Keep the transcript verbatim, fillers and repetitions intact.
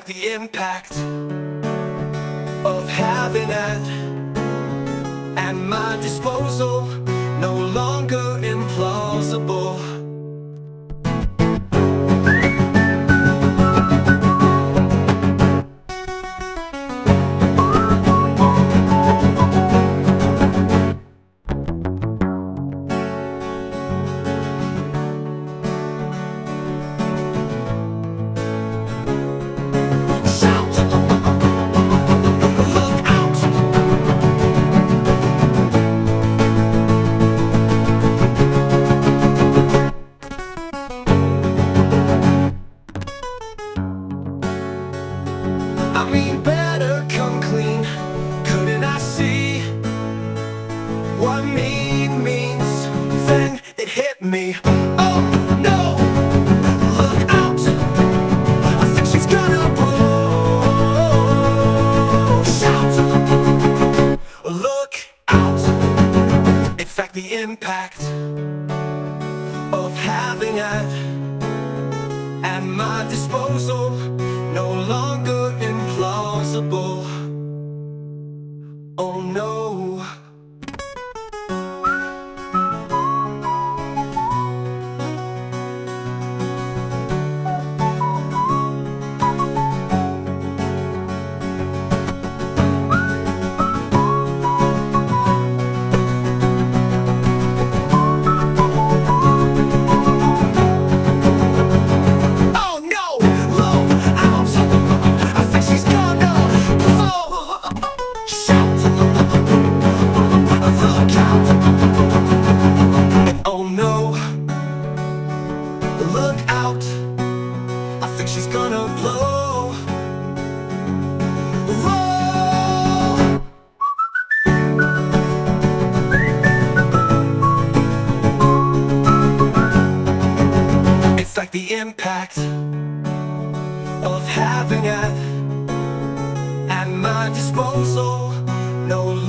the impact of having it at my disposal, no longer implausible. I mean, better come clean. Couldn't I see what mean means? Then it hit me. Oh no, look out, I think she's gonna blow. Shout, look out. In fact, the impact of having it at my disposal, no longer implausible. Oh no. Look out, I think she's gonna blow. Whoa. It's like the impact of having it at my disposal, no